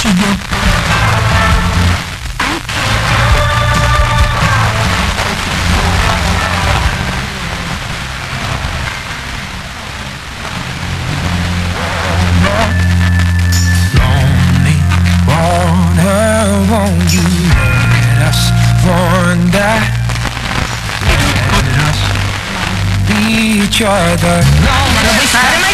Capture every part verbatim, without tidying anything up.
suicidio. Won't you let us wander? Let us be each other. No, ma lo vuoi fare mai?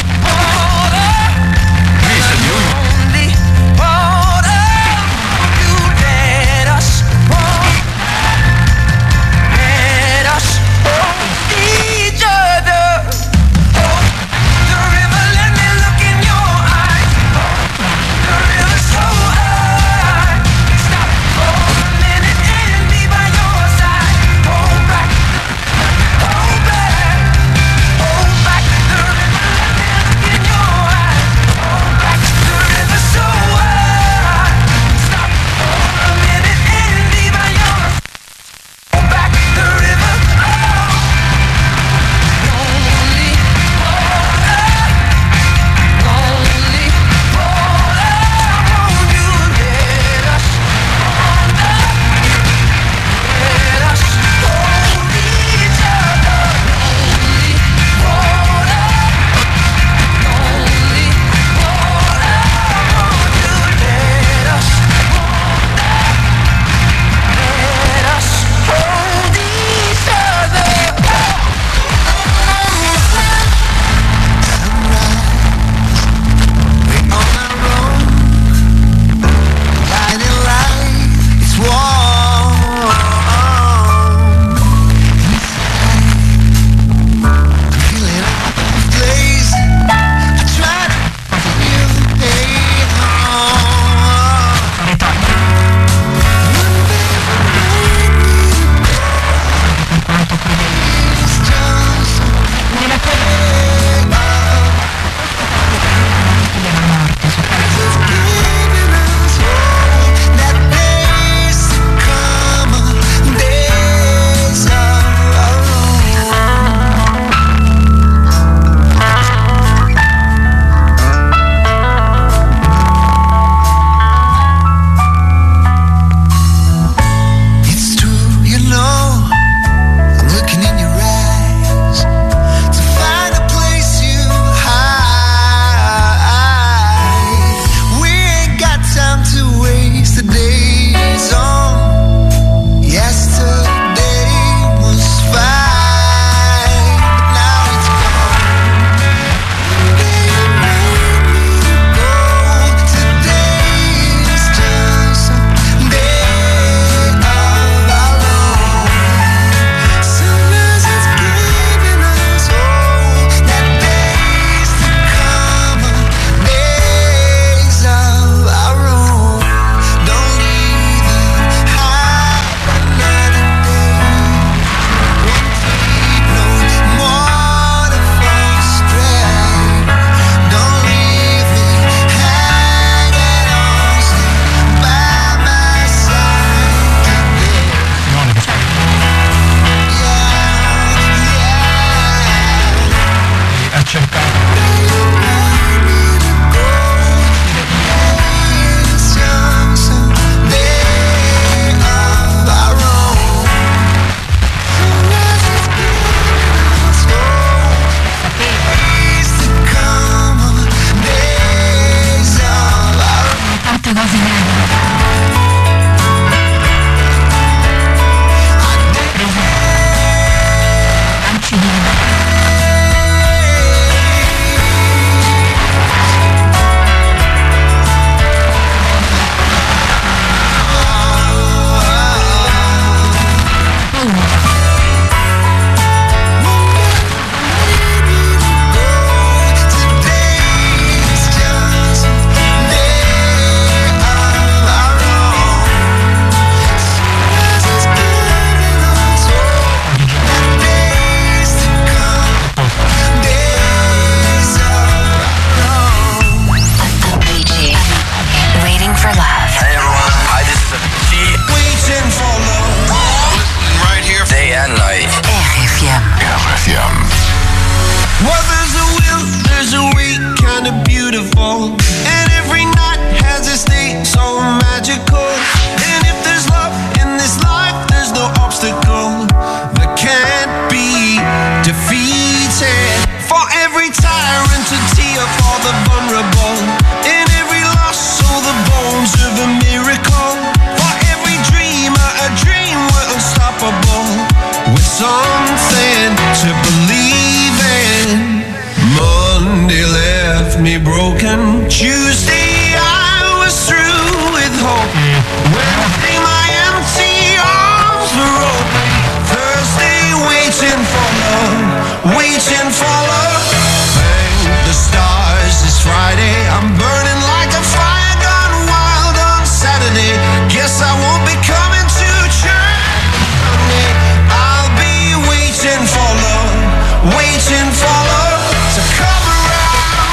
For every tyrant a tear for the vulnerable. In every loss all the bones of a miracle. For every dreamer a dream we're unstoppable. With something to believe in. Monday left me broken. Tuesday I was through with hope. Wednesday my empty arms were open. Thursday waiting for love, waiting for love. Thank the stars it's Friday. I'm burning like a fire gone wild on Saturday. Guess I won't be coming to church Sunday. I'll be waiting for love, waiting for love to come around.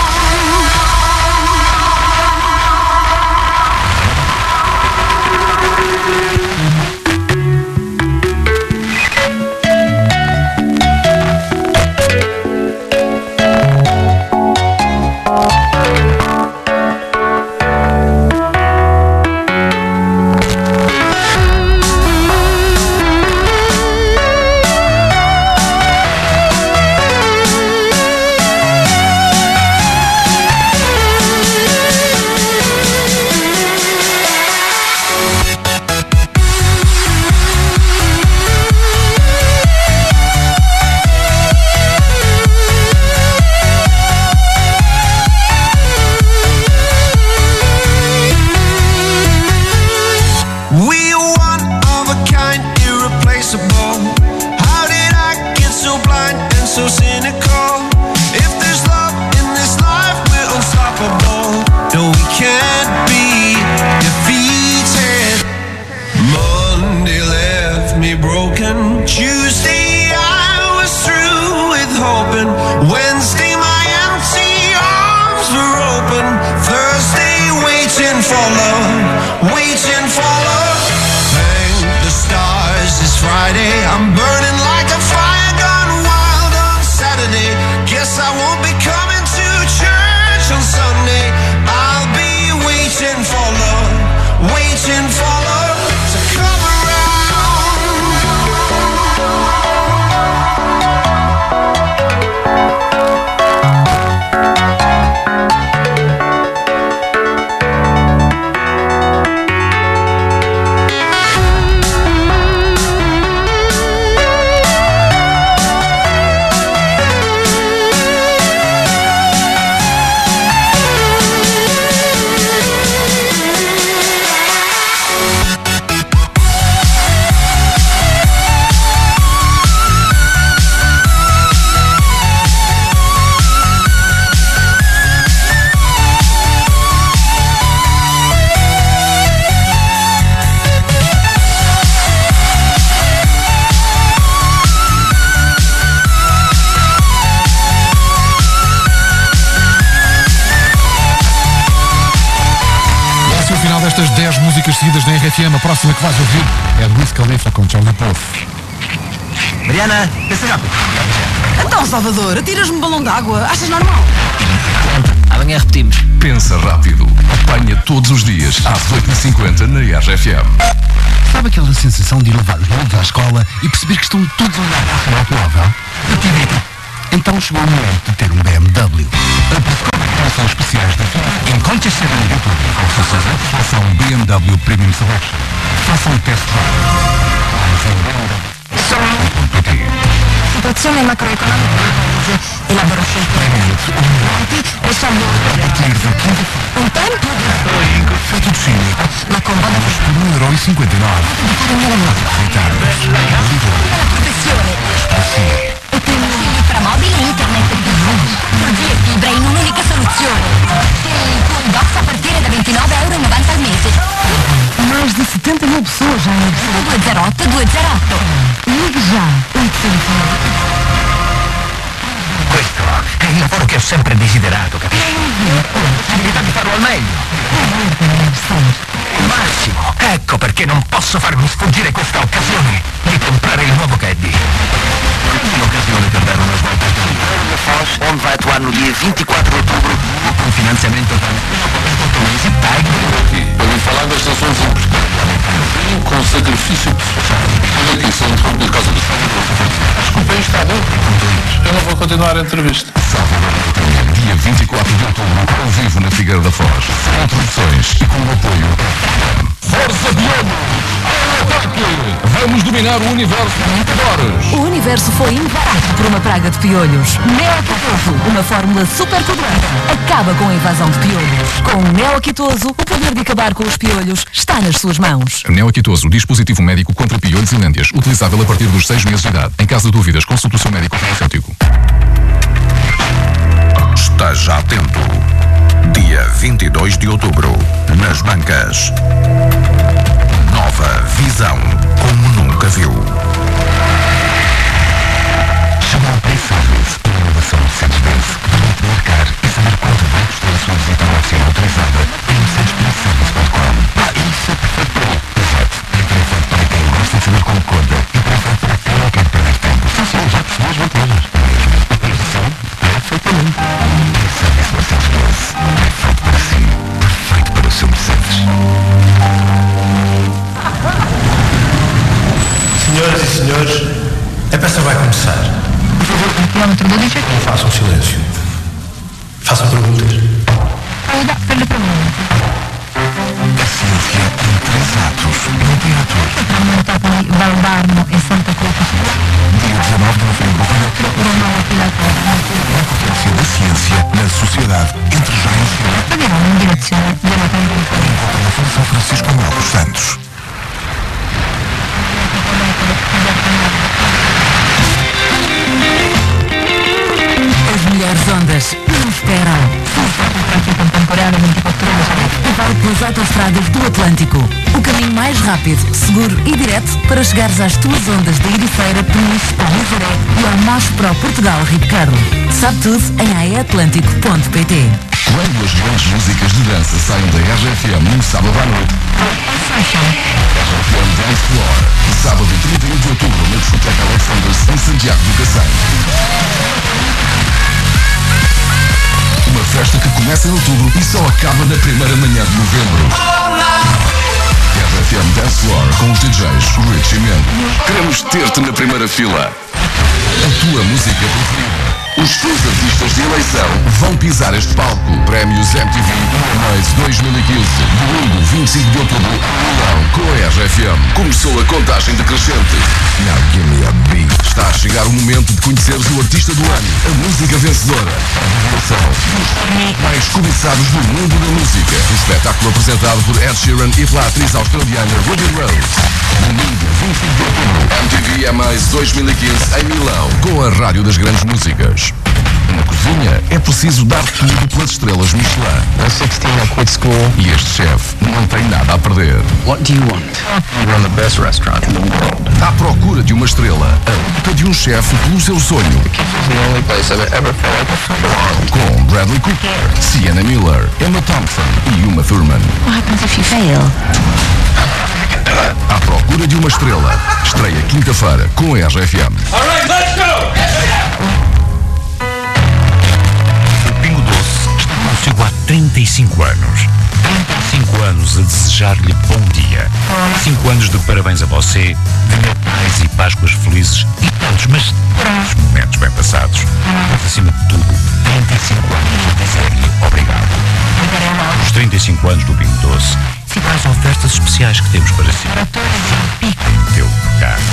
Seguidas na R F M, a próxima que vais ouvir é do Wiz Khalifa com Charlie Puth. Mariana, pensa rápido. Então, Salvador, atiras-me um balão d'água. Achas normal? Amanhã repetimos. Pensa rápido. Apanha todos os dias às oito e cinquenta na R F M. Sabe aquela sensação de ir levar os miúdos à escola e perceber que estão todos a olhar para o automóvel? Então chegou o momento de ter um B M W. São especiais da FIA. Encontre ser no YouTube ou Suzuki. Faça um B M W Premium Selection. Faça um test drive. Situazione macroeconomica elabora scelte e salvo un tempo fettuccine ma con buona per un euro e cinquantanove la professione e quindi inframobile internet energia e fibra in un'unica soluzione con un box a partire da ventinove euro e novanta al mese. Mais de setenta mil pessoas já em due zero otto due zero otto. Ligue já oitocentos. Questo è il lavoro che ho sempre desiderato, capisci? Ho la possibilità di farlo al meglio. Massimo, ecco perché non posso farmi sfuggire questa occasione di comprare il nuovo Caddy. Un'occasione per dare una svolta al tuo Force On vai atuar no dia vinte e quatro de outubro com financiamento para quatro mesi pago. Ouvi falar das estações com sacrifício pessoal. Mas aqui, se eu interrompo por causa do Salvador, desculpa, isto está bom. Eu não vou continuar a entrevista. Salvador, dia vinte e quatro de outubro, ao vivo na Figueira da Foz. Com introduções e com o apoio. Força Bioma! Vamos dominar o universo em vinte horas. O universo foi invadido por uma praga de piolhos. Neoquitoso, uma fórmula super poderosa, acaba com a invasão de piolhos. Com o Neoquitoso, o poder de acabar com os piolhos está nas suas mãos. Neoquitoso, dispositivo médico contra piolhos e lêndias, utilizável a partir dos seis meses de idade. Em caso de dúvidas, consulte o seu médico farmacêutico. Esteja atento. Dia vinte e dois de outubro, nas bancas. Nova visão, como nunca viu. Chama ao Pay Service, uma inovação Mercedes-Benz que permite marcar e saber quanto vai custar a sua visita ao oficina autorizada em mercedes benz service ponto com. Ah, isso é perfeito para mim. Exato. É perfeito para quem gosta de saber como conta e perfeito para quem não quer perder tempo. Sim, sim, já percebi as vantagens. A previsão é feita para mim. Pay Service Mercedes-Benz é feito para si, perfeito para o seu Mercedes. Senhoras e senhores, a peça vai começar. Por favor, um quilômetro do lixo aqui. Façam silêncio. Façam perguntas. Ainda, perde pergunta. A ciência em três atos, no teatro. Tramontato di Valdarno e Santa Croce. Dia dezanove de novembro, Romano Pilatore. a Conferência da Ciência na Sociedade entre já e Senhor. Andiamo in direzione della conferenza. Na Fundação Francisco Manuel dos Santos. As melhores ondas não esperam. Contemporâneo vinte e quatro horas. E vai pelas autoestradas do Atlântico. O caminho mais rápido, seguro e direto para chegares às tuas ondas da Ericeira, Peniche, Nazaré e ao mais pro Portugal Ricardo. Sabe tudo em a e atlântico ponto pt. Quando as grandes músicas de dança saem da R G F M no sábado à noite, R G F M Dance Floor, sábado trinta e um de outubro na discoteca Alexanders em Santiago do Cacém. Uma festa que começa em outubro e só acaba na primeira manhã de novembro. R G F M Dance Floor com os D Js Rich e Mendes. Queremos ter-te na primeira fila. A tua música preferida. Os teus artistas de eleição vão pisar este palco. Prémios M T V Maze dois mil e quinze. Domingo, vinte e cinco de outubro, Milão, com a R G F M. Começou a contagem decrescente. Now give me a beat. Está a chegar o momento de conheceres o artista do ano, a música vencedora, a revelação, os mais cobiçados do mundo da música. Um espetáculo apresentado por Ed Sheeran e pela atriz australiana Ruby Rose. Domingo, vinte e cinco de outubro, M T V Maze dois mil e quinze em Milão, com a Rádio das Grandes Músicas. Na cozinha é preciso dar tudo pelas estrelas Michelin. At sixteen, I quit school. E este chefe não tem nada a perder. What do you want? I run the best restaurant in the world. À procura de uma estrela, a luta de um chefe pelo seu sonho. This is the only place I've ever felt like a belong. Com Bradley Cooper, Sienna Miller, Emma Thompson e Uma Thurman. What happens if you fail? À procura de uma estrela. Estreia quinta-feira com a R G F M. All right, let's go! Pingo Doce está consigo há trinta e cinco anos. trinta e cinco anos a desejar-lhe bom dia. cinco anos de parabéns a você, de Natais e Páscoas felizes e tantos, mas tantos momentos bem passados. Mas acima de tudo, trinta e cinco anos a dizer-lhe obrigado. Os trinta e cinco anos do Pingo Doce e para as ofertas especiais que temos para si. Pica no teu carro.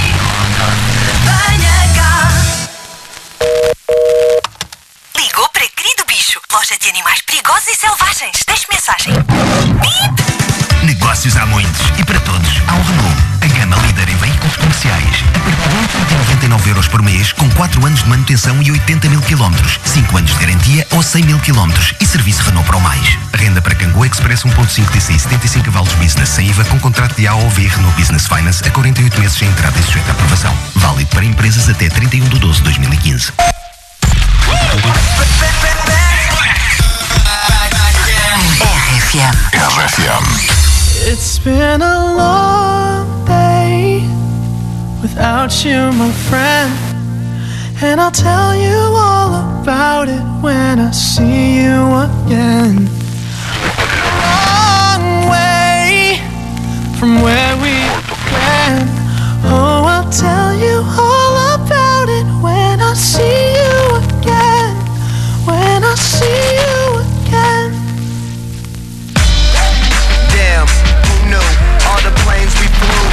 Ligou para Querido Bicho, loja de animais perigosos e selvagens. Deixe mensagem. Bip! Negócios há muitos e para todos há um Renault. A gama líder em veículos comerciais. A partir de oitocentos e noventa e nove euros por mês, com quatro anos de manutenção e oitenta mil quilómetros, cinco anos de garantia ou cem mil quilómetros e serviço Renault Pro Mais. Renda para Kangoo Express um ponto cinco T C I setenta e cinco cavalos Business sem I V A com contrato de A O V Renault Business Finance a quarenta e oito meses sem entrada e sujeito à aprovação. Válido para empresas até trinta e um de doze de dois mil e quinze. R F M. R F M. It's been a long day without you, my friend, and I'll tell you all about it when I see you again. Long way from where we began. Oh, I'll tell you all about it when I see you again. When I see you again. Damn, who knew? All the planes we flew,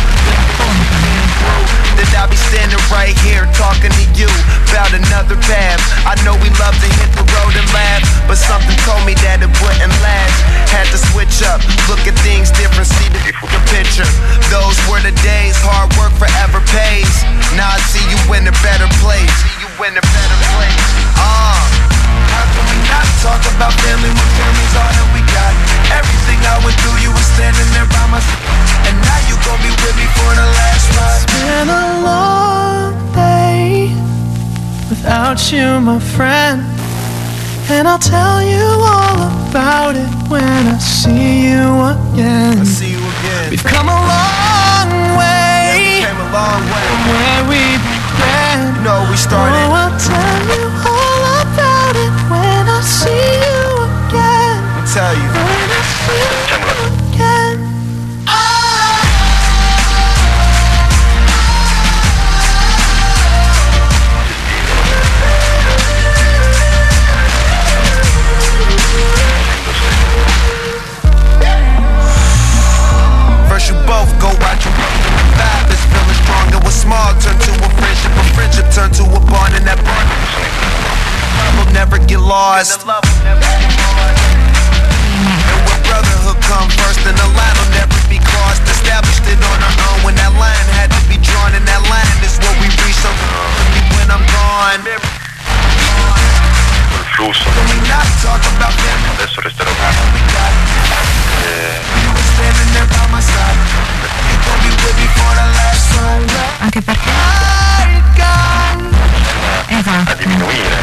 that I'll be standing right here talking to you about another path. I know we love to hit the road and laugh, but something told me that it wouldn't last. Had to switch up, look at things different, see the fucking picture. Those were the days, hard work forever pays. Now I see you in a better place. See you in a better place. Ah. Uh. How can we not talk about family when family's all that we got? Everything I went through, you were standing there by my side, and now you gon' be with me for the last ride. It's been a long day without you, my friend, and I'll tell you all about it when I see you again. I see you again. We've come a long way, yeah, we came a long way from where we began. No, we started. Oh, I'll tell you all about it when I see you again. I'll tell you. When I see you again. First you both go out your vibe is feeling strong. It was small, turned to a friendship. A friendship turned to a bond, and that bond will never get lost. And when brotherhood come first, then the line will never be crossed. Established it on our own when that line had to be drawn, and that line is what we reach. So when I'm gone. Flusso. Adesso resterò anche perché esatto. A diminuire.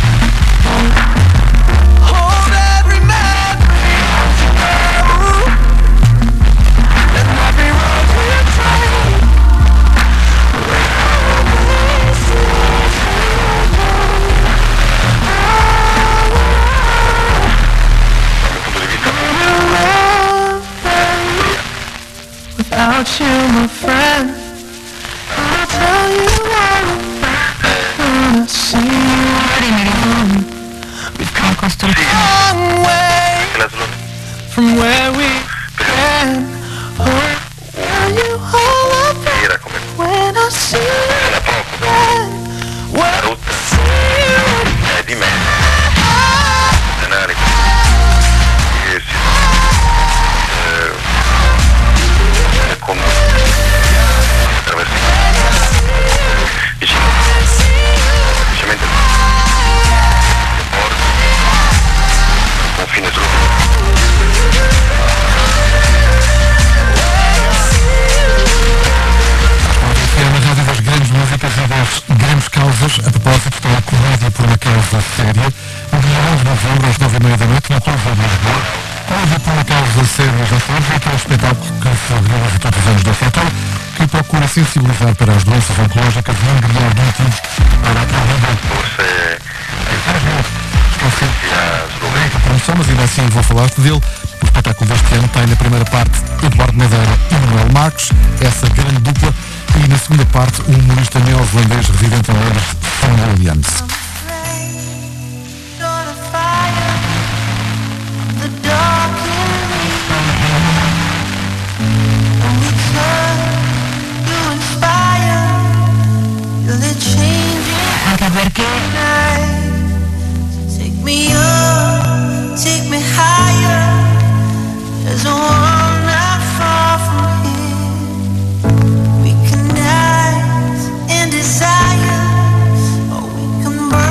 Hold every memory and every road we take. Without you, my friend, I'll tell you all about it when I see you. We've come a long way from where we began. Oh, I'll tell you all about it when I see you again. When I see you again. Di me. Denari. Come attraverso vicino semplicemente porti al confine solo É uma rádio das grandes músicas e das grandes causas. A propósito, está a Comédia por uma Causa Séria, no dia onze de novembro, às nove e meia da noite, na Torre de Lisboa. Comédia por uma Causa Séria já sabe, é aquele espetáculo que se realiza todos os anos da FETAL, que procura sensibilizar para as doenças oncológicas e angariar donativos para a vida. Estou promoção, mas ainda assim vou falar-te dele. O espetáculo deste ano tem na primeira parte Eduardo Madeira e Manuel Marques, essa grande dupla, e na segunda parte o humorista neozelandês residente em Londres, Sam Williams. Anche perché take me up, take me higher. There's a world not far from here. We can dance in desire, or we can burn.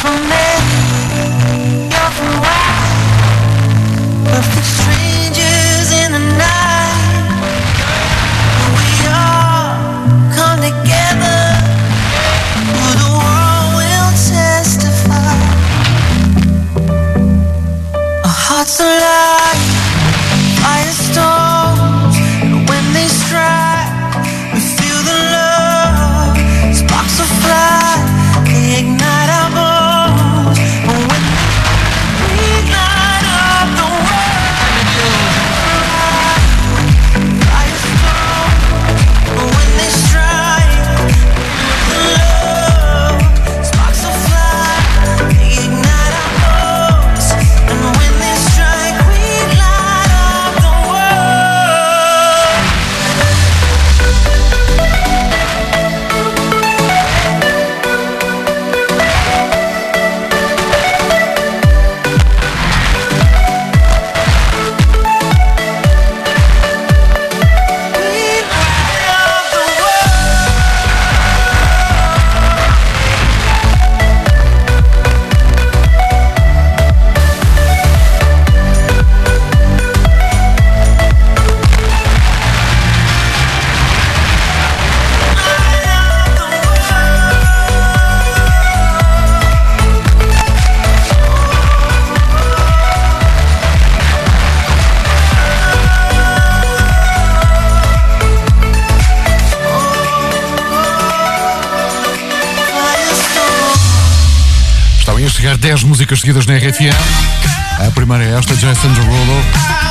for me, you're for us. Perfect strangers in the night. We all come together. The world will testify. Our hearts alive, firestorms, and when they strike, we feel the love. Sparks will fly, they ignite our bones. But when we light up the world, firestorms, but when they strike, the love. Sparks will fly, they ignite our bones. And when they strike, we light up the world. Estão a chegar dez músicas seguidas na R F M. A primeira é esta, Jason Derulo.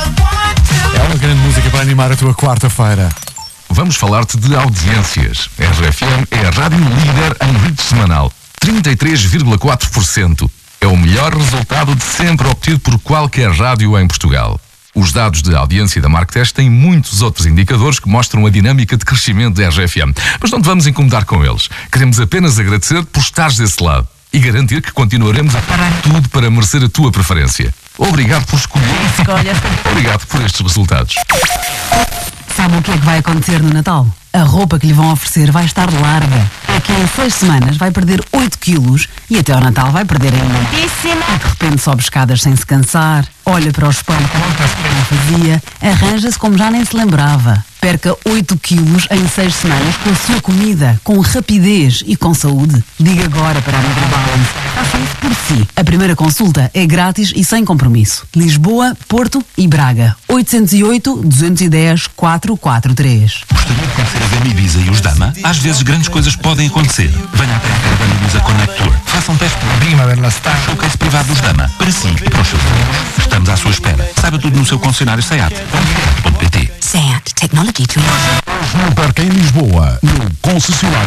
É uma grande música para animar a tua quarta-feira. Vamos falar-te de audiências. A R F M é a rádio líder em reach semanal. trinta e três vírgula quatro por cento. É o melhor resultado de sempre obtido por qualquer rádio em Portugal. Os dados de audiência da Marktest têm muitos outros indicadores que mostram a dinâmica de crescimento da R F M. Mas não te vamos incomodar com eles. Queremos apenas agradecer por estares desse lado e garantir que continuaremos a parar tudo para merecer a tua preferência. Obrigado por escolher. Escolhas. Obrigado por estes resultados. Sabe o que é que vai acontecer no Natal? A roupa que lhe vão oferecer vai estar larga. Daqui a seis semanas vai perder oito quilos e até ao Natal vai perder ainda mais. E de repente sobe escadas sem se cansar, olha para o espelho como não fazia, arranja-se como já nem se lembrava. Perca oito quilos em seis semanas com a sua comida, com rapidez e com saúde. Diga agora para a NutriBalance. Faça isso por si. A primeira consulta é grátis e sem compromisso. Lisboa, Porto e Braga. oito zero oito, dois um zero, quatro quatro três. Gostaria de conhecer a Dama Ibiza e os Dama? Às vezes grandes coisas podem acontecer. Venha até a Caravana Ibiza Connect Tour. Faça um teste prima ver lá está. Showcase privado dos Dama. Para si e para os seus amigos. Estamos à sua espera. Saiba tudo no seu concessionário SEAT. ponto pt. SEAT Technology Tree. Não perca em Lisboa, no concessionário.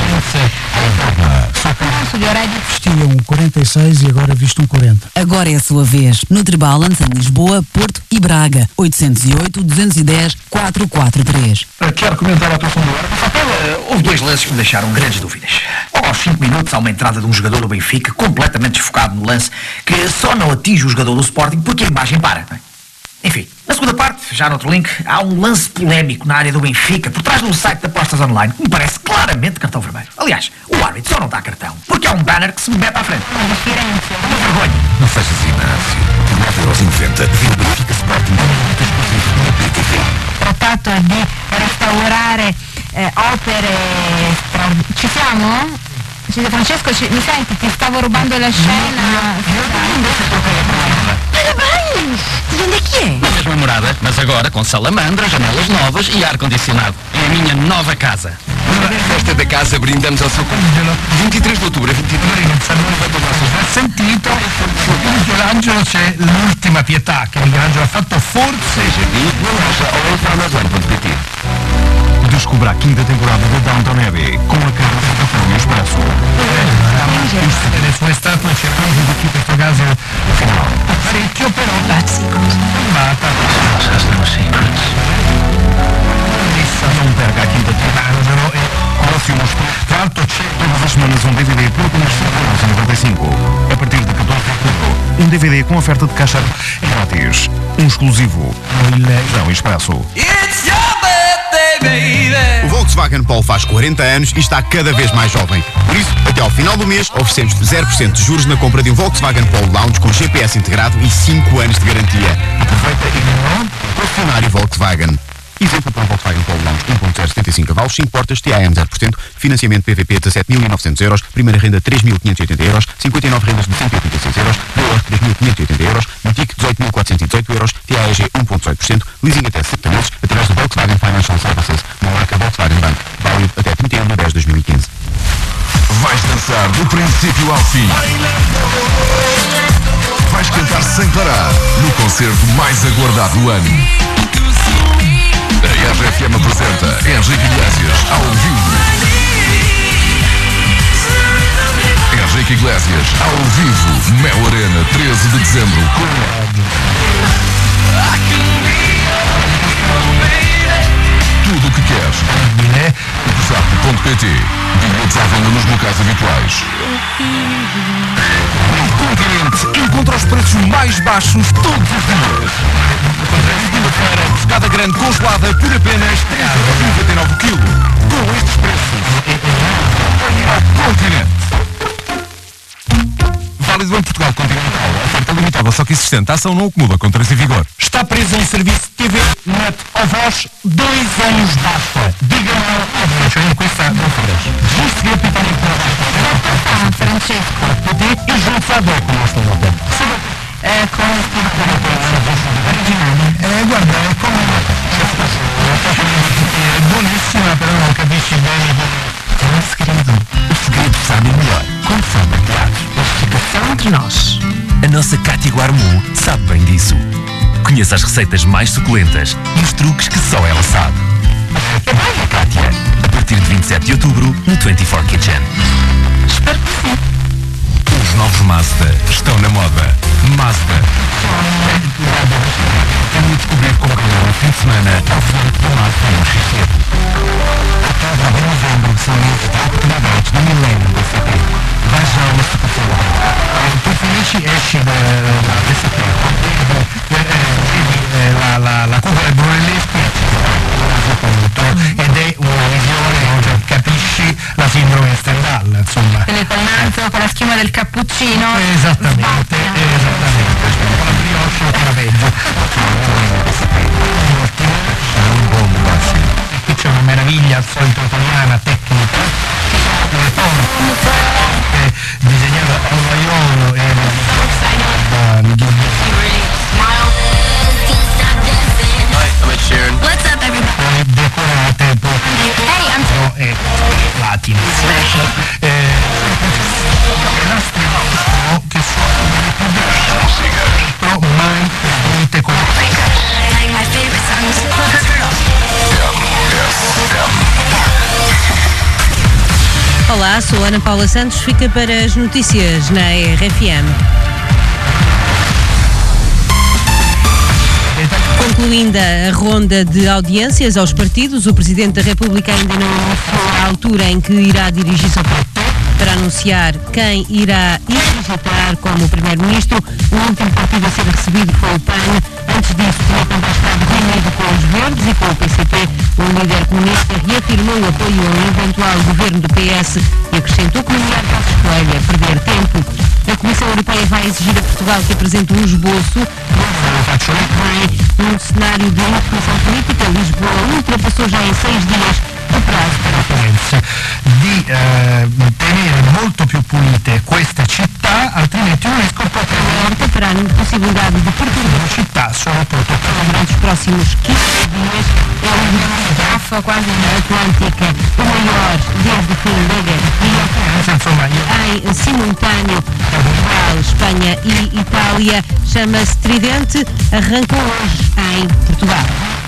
Gli orari vestiam um quarenta e seis e agora visto um quarenta. Agora é a sua vez. NutriBalance em Lisboa, Porto e Braga. oito zero oito, dois um zero, quatro quatro três. Quero comentar a atuação do árbitro. Houve dois lances que me deixaram grandes dúvidas. Aos cinco minutos há uma entrada de um jogador do Benfica completamente desfocado no lance que só não atinge o jogador do Sporting porque a imagem para. Enfim, na segunda parte, já no outro link, há um lance polémico na área do Benfica por trás de um site de apostas online que me parece claramente cartão vermelho. Aliás, o árbitro só não dá cartão porque há um banner que se me mete à frente. Uma diferença. Uma vergonha. Não sejas Inácio. Por nove euros e noventa, vi o Benfica Sporting muito exclusivo no P T V. Trattato di restaurare eh, opere straordinarie. Ci siamo? Francesco, ci, mi senti? Ti stavo rubando la scena. Parabéns! De onde é que é? Na mesma morada, mas agora com salamandra, janelas novas e ar-condicionado. É a minha nova casa. Na festa da casa brindamos ao seu convívio. vinte e três de outubro, vinte e três. Sentito, su Michelangelo c'è l'ultima pietà che Michelangelo ha fatto forse. Seja vi na loja ou em farmazone ponto pt. Descubra a quinta temporada da Downton Abbey com a Carla Fantafone Expresso. Le sue statue cercano di chi questo caso finale. Parecchio però. Filmata. Não perca a quinta temporada. Próximos. Tra l'altro c'è todas as semanas um D V D por apenas cinco euros e noventa e cinco. A partir de catorze de outubro. Um D V D com oferta de caixa grátis. Um exclusivo. No Ilhão Expresso. It's your birthday, O Volkswagen Polo faz quarenta anos e está cada vez mais jovem. Por isso, até ao final do mês, oferecemos zero por cento de juros na compra de um Volkswagen Polo Lounge com G P S integrado e cinco anos de garantia. Aproveita e não concessionário Volkswagen. Exemplo para um Volkswagen Polo Lounge um ponto zero setenta e cinco cavalos, cinco portas, T A M zero por cento, financiamento P V P dezassete mil e novecentos euros, primeira renda três mil quinhentos e oitenta euros, cinquenta e nove rendas de cento e oitenta e seis euros, V O R três mil quinhentos e oitenta euros, Matic dezoito mil quatrocentos e dezoito euros, T A E G um ponto dezoito por cento, leasing até setenta meses, através do Volkswagen Financial Services, na marca Volkswagen Bank, válido até trinta e um de dez de dois mil e quinze. Vais dançar do princípio ao fim. Vais cantar sem parar no concerto mais aguardado do ano. A R F M apresenta Henrique Iglesias ao vivo. Henrique Iglesias ao vivo, Mel Arena, treze de dezembro. Tudo o que queres. Bilé, Zap ponto pt. Bilhetes à venda nos locais habituais. Continente encontra os preços mais baixos todos os dias. Segunda-feira, pescada grande congelada por apenas três euros e noventa e nove o quilo. Com estes preços, ao Continente. Válido em Portugal continental. Oferta limitada, só que existente. A ação não acumula contras em vigor. Está preso em serviço de T V Net a voz, dois anos basta. Diga não a voz. Olha com essa conferência. Justo e apitando com a Francesco. E junto à boca, como estou a ver. É com o É, guarda, é com é buonissima, però non capisci bene. É um segredo. O segredo sabe melhor. Como sabe, claro. Explicação entre nós. A nossa Cátia Guarmu sabe bem disso. Conheça as receitas mais suculentas e os truques que só ela sabe. É bem, Cátia. A partir de vinte e sete de outubro, no vinte e quatro Kitchen. Espero que sim. Os novos Mazda estão na moda. Mazda. Vamos descobrir como é o fim de semana ao final do Mazda em X C. Até de novembro são meses de oportunidades no Milênio da C P. Vai já uma situação. Tu finisci esci da D C P. La, la, la curva del Brunelleschi ed è una visione, cioè, capisci la sindrome di Stendhal, insomma. Telefonando con la schiuma del cappuccino. Esattamente, esattamente. Con la brioche ancora peggio. Un bomba, sì. E qui c'è una meraviglia al solito italiana, tecnica. Eh, disegnata a vaiolo e I'm at Sharon. What's up, everybody? decorate Hey, I'm però è latino. Eh, che sono però mai niente con my favorite Olá, sou Ana Paula Santos, fica para as notícias na R F M. Concluindo a ronda de audiências aos partidos, o Presidente da República ainda não anunciou a altura em que irá dirigir-se ao partido para anunciar quem irá visitar como Primeiro-Ministro. O último partido a ser recebido foi o P A N. Antes disso, tinha contestado reunido com os Verdes e com o P C P. O líder comunista reafirmou o apoio a um eventual governo do P S e acrescentou que nomear Passos Coelho é perder tempo. A Comissão Europeia vai exigir a Portugal que apresente um esboço num cenário de indefinição política. Lisboa ultrapassou já em seis dias o prazo para a Firenze di eh, tenere molto più pulite queste città, altrimenti l'UNESCO potrebbe para a possibilidade de perturbar a città, soprattutto durante os próximos quinze dias. É uma garrafa quase atlântica, o maior desde o fim da guerra. Em simultâneo, Portugal, Espanha e Itália, chama-se Tridente, arrancou hoje em Portugal.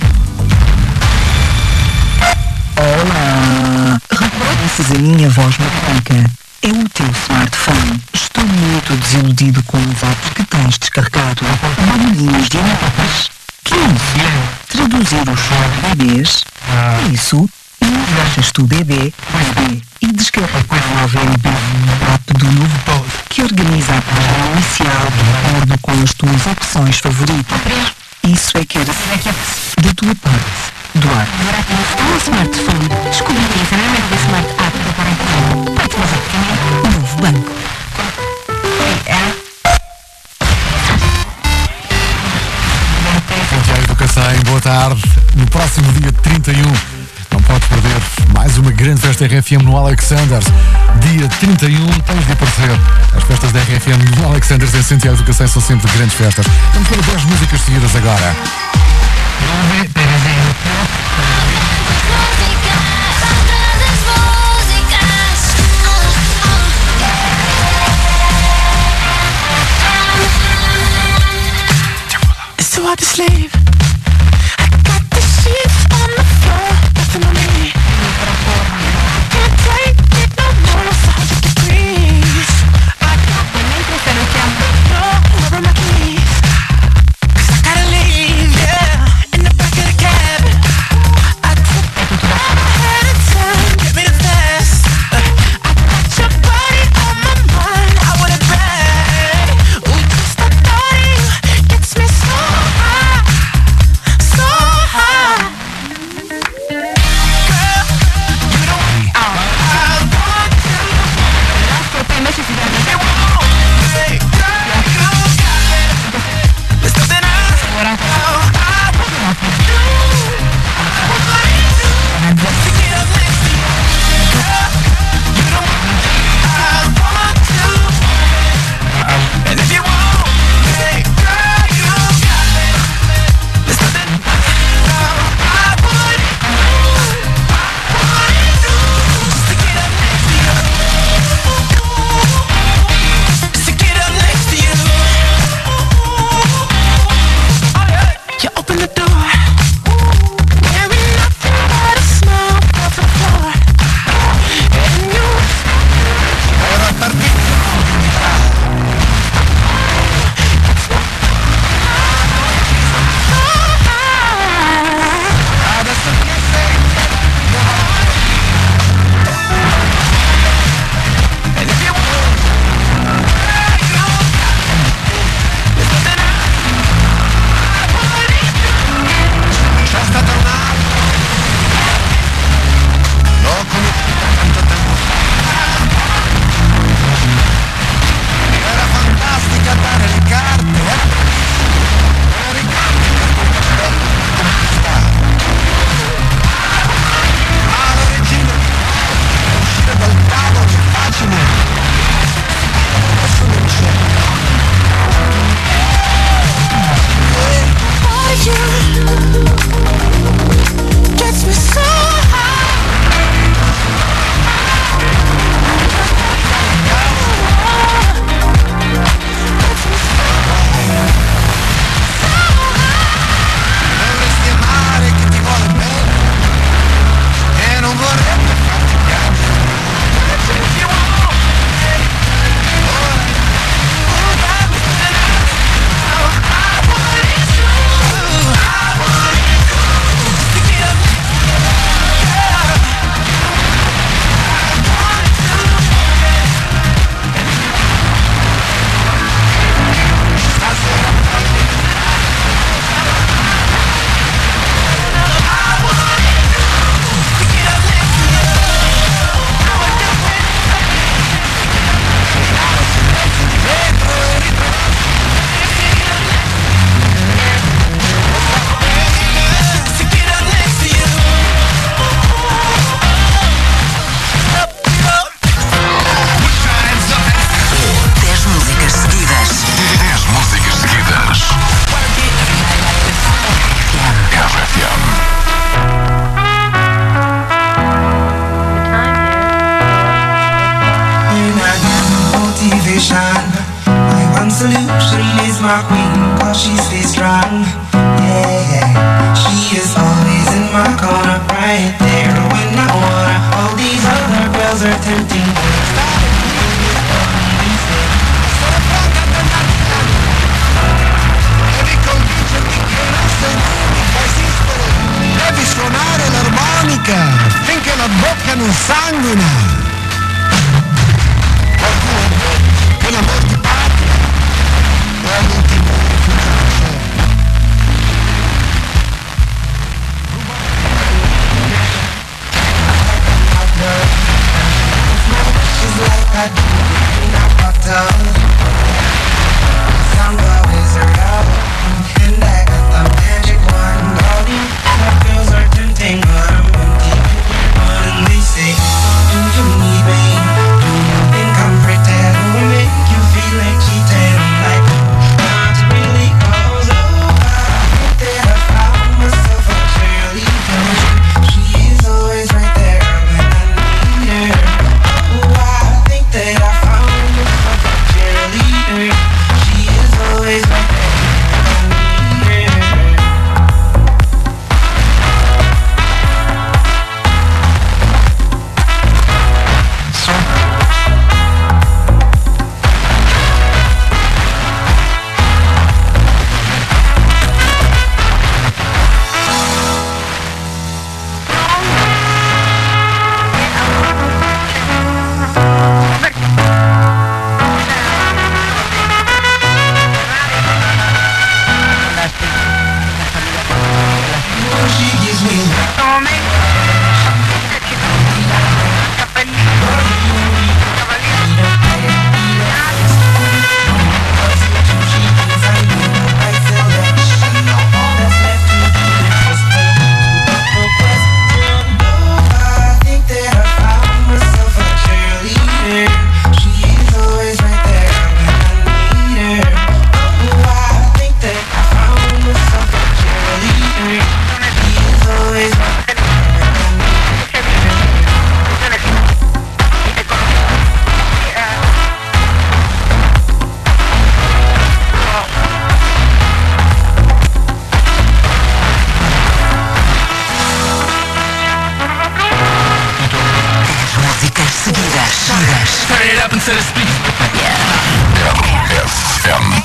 Olá! Reconheces a minha voz mecânica? É o teu smartphone. Estou muito desiludido com os apps que tens descarregado. Barulhinhos de animais. Que é isso? Traduzir o choro de bebês? É isso? E achas tu bebê? Bebê. E descarrega o nove M P app do novo post que organiza a página inicial de acordo com as tuas opções favoritas. Isso é que era da tua parte. Duarte. Um smartphone. Descobri isso na nova Smart App do Paraná. Para te fazer pequeno, novo banco. Santiago do Cacém, boa tarde. No próximo dia trinta e um, não podes perder mais uma grande festa R F M no Alexanders. Dia trinta e um, tens de aparecer. As festas da R F M no Alexanders em Santiago do Cacém são sempre grandes festas. Vamos para dez músicas seguidas agora. So hard to sleep. I got the sheets on the floor, nothing on me. Can't take it no more, it's one hundred degrees. I got the neighbors and I can't no, where are my keys? 'Cause I gotta leave, yeah, in the back of the cab. I took all ahead of time, get me the fast. uh, I got your body on my mind, I want it bad. Ooh, just the thought of you gets me so high, so high. Girl, you don't I want to. It won't take, girl, you got it. There's something I know I want to do. What do I do to get up next to you? Girl, you don't I want to. And if you won't take, girl, you got it. There's something I know I would do. What do I do just to get up next to you? Just to get up next to you. Oh yeah. You open the door, wearing nothing but a small off the floor, and you ora partito. Adesso che sei and if you want, c'è stata una l'ho conosciuta tanto tempo fa, era fantastica dare le carte, eh? Ricordi che come bello conquistare. Ah, la regina uscire dal tavolo è facile, adesso non c'è. For you gets me so high. Dovresti amare chi ti vuole bene e non vorrebbe farti piangere. If you want, ora, oh, dammi the night. Oh, I want it too. I want it too. Just to get up next to you. Yeah. I want it too. Stasera parli di me. I want it too. Just to get up next to you. I want to win. Silenzio di vetro e ritrovo. To get up next to you. dez músicas seguidas. dez músicas seguidas. R F M. And I got motivation. My one solution is my queen, cause she stays strong. Yeah, yeah. She is always in my corner, right there when I wanna. All these other girls are tempting. Devi convincerti che non sei l'unica a esistere. Devi suonare l'armonica finché la bocca non sanguina. Qualcuno dice che l'amor di patria è l'ultimo rifugiato. ser split. F M.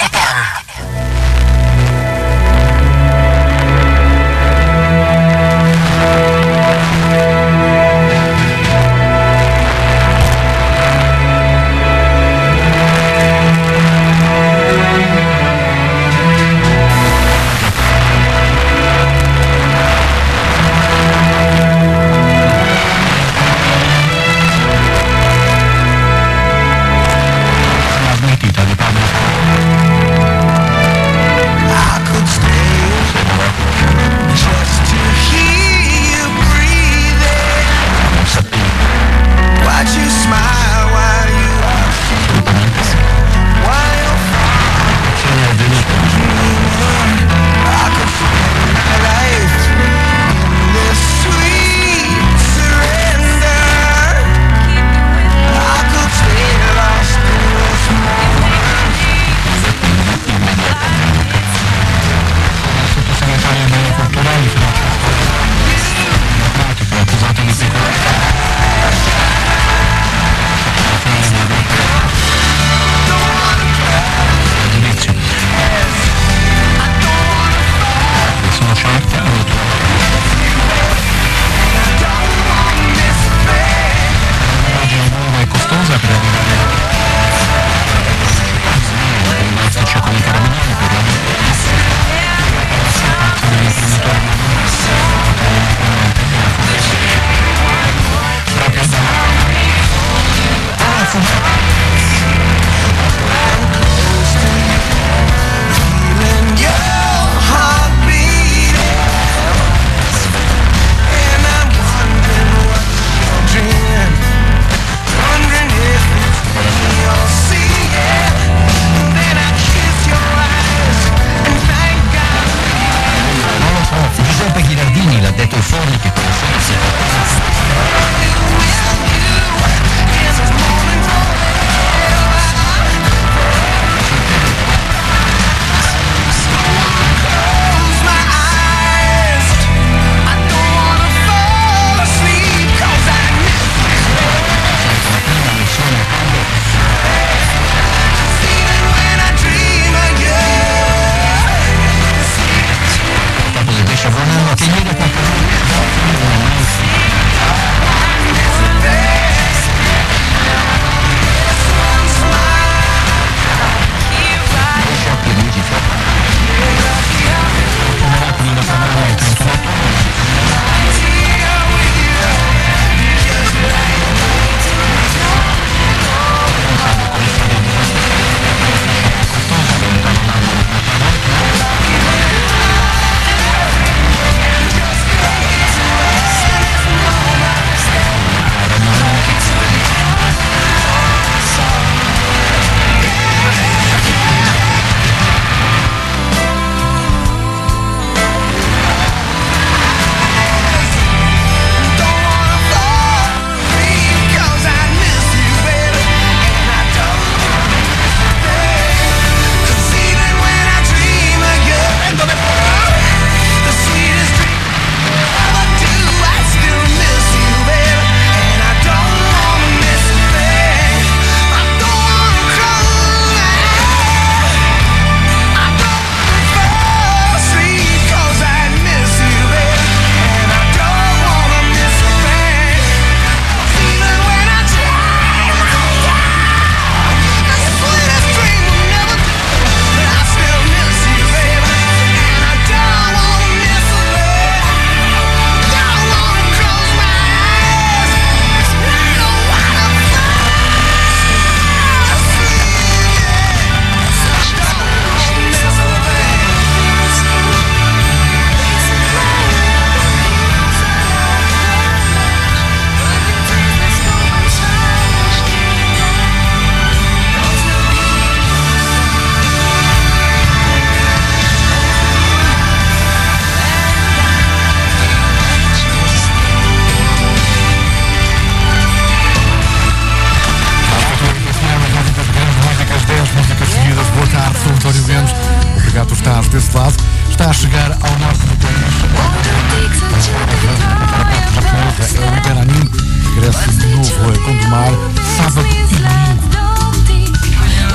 desse lado, está a chegar ao norte do país. É o Iberanim, regressa de novo a Gondomar, sábado e domingo.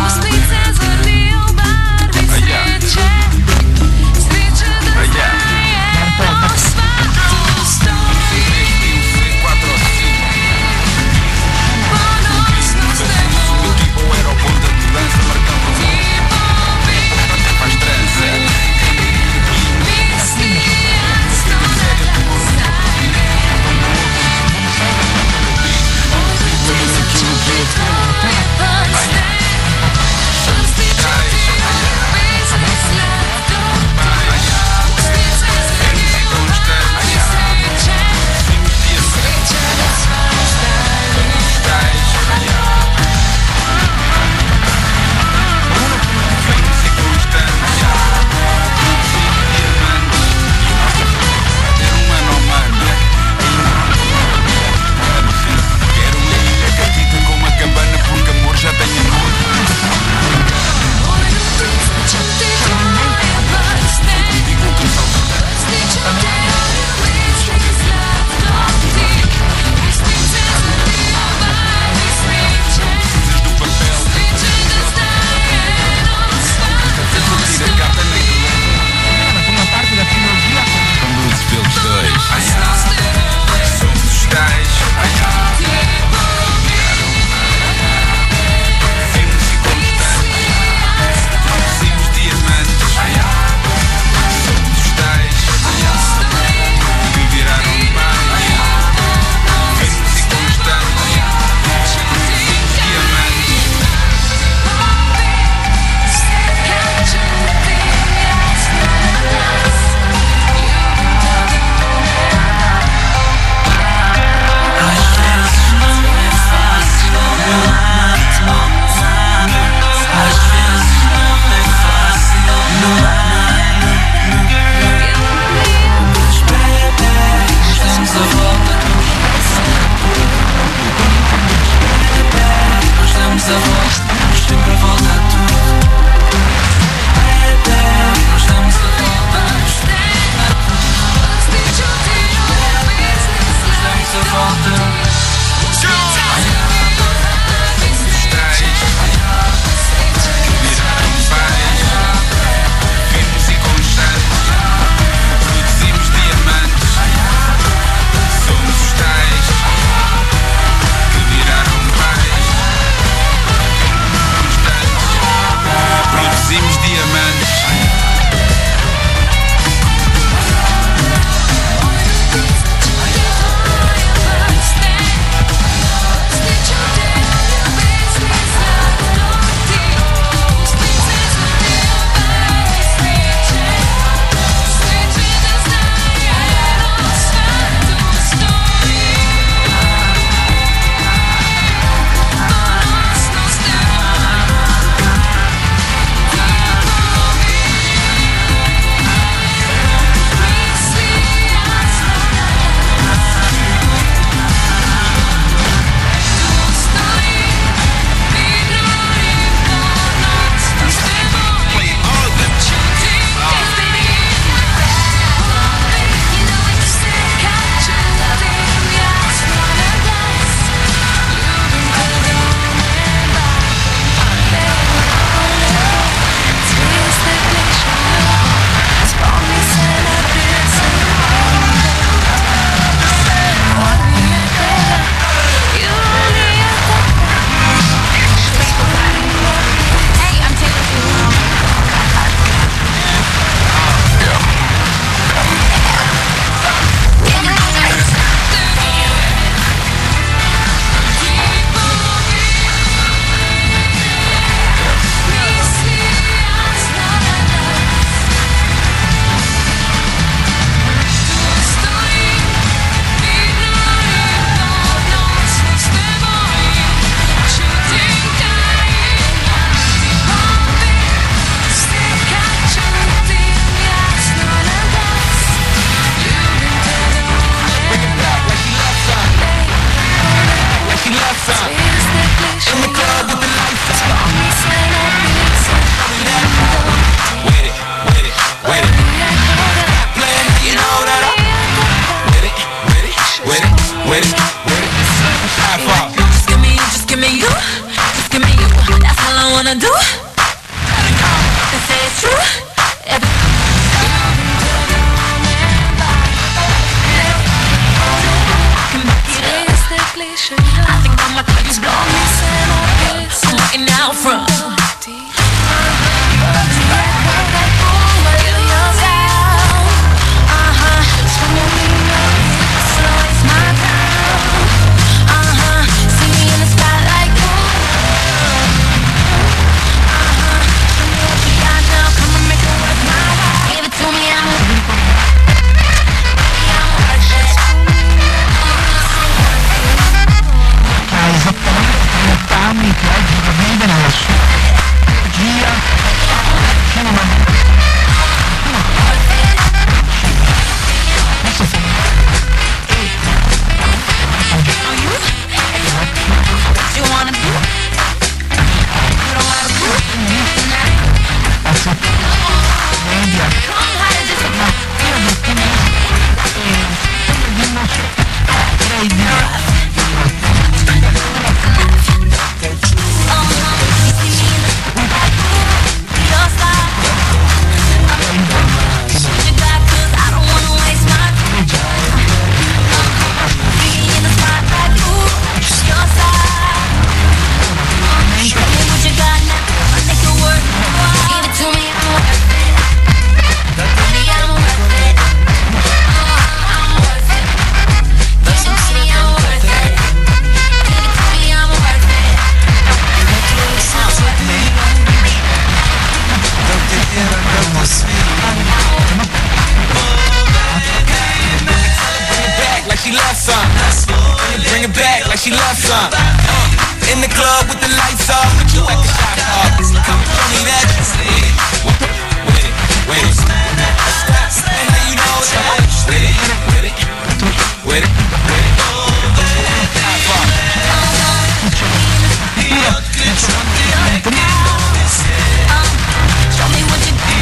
wanna wanna do? They say it's true. Every I think all my clicks blow me, looking out from. She loves some. Uh, in the club with the lights off, but you at the shop off. Come show me that. Wait, wait, wait. And how you know that? With it, with it, with it, with it. Show me what you do.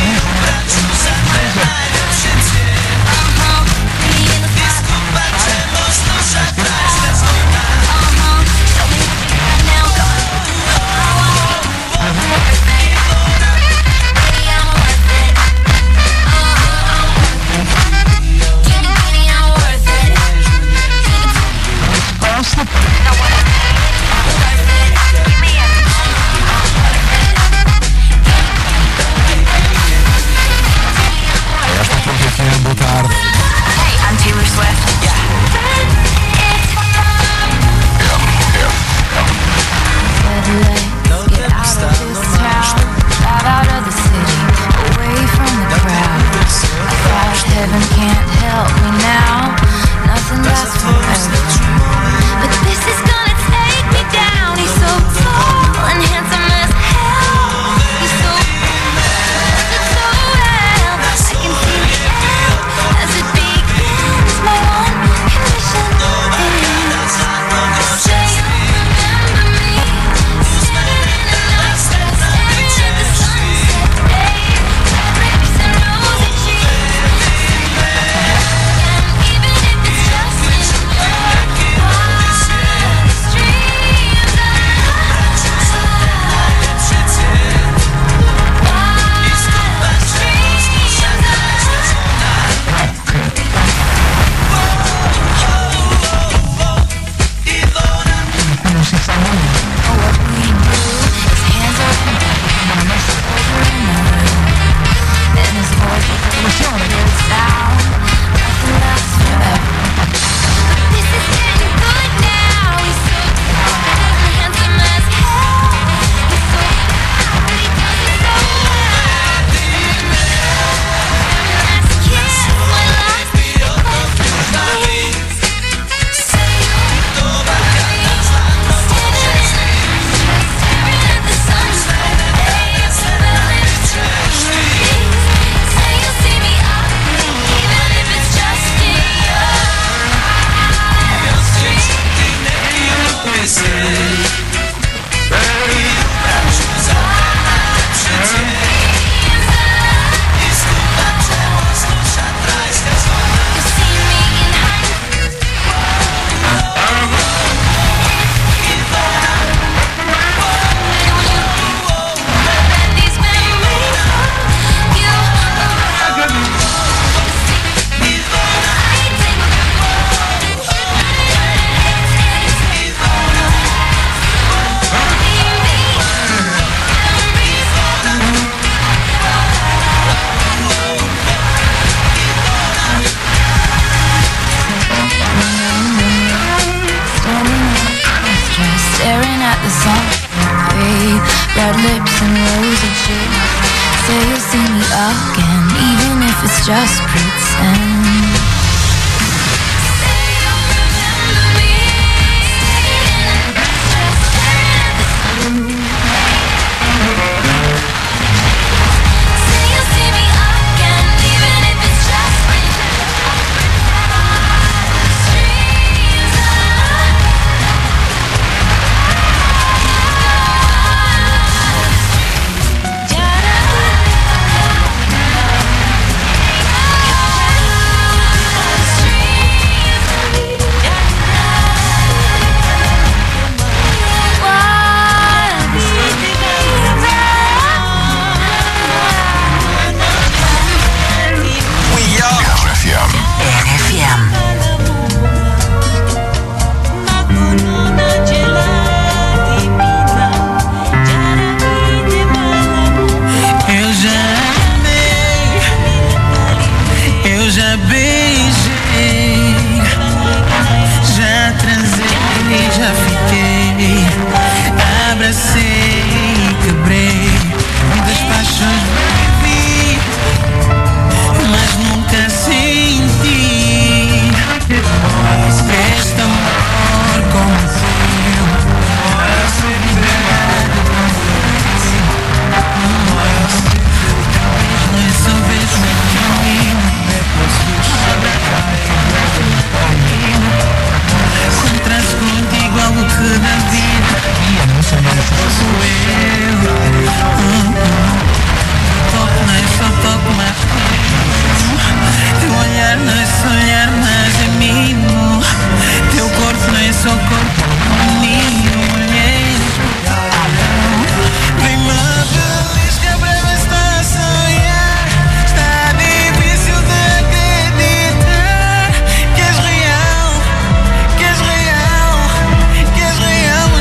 Boa tarde. Hey, I'm Taylor Swift. Yeah. Get out of this town, drive out of the city, away from the crowd. I thought heaven can't help me now, nothing lasts forever. But this is gonna take me down. He's so tall and handsome as hell. He's so so well. I can see the end as it begins. My one condition is say you'll remember me. Standing in the night sky, staring at the sunset rays, lips and rosy cheeks. And even if it's just in your wildest dreams, red lips and rosy cheeks. Say you'll see me again, even if it's just pretend. Que és real,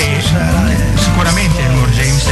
e sicuramente il Lord James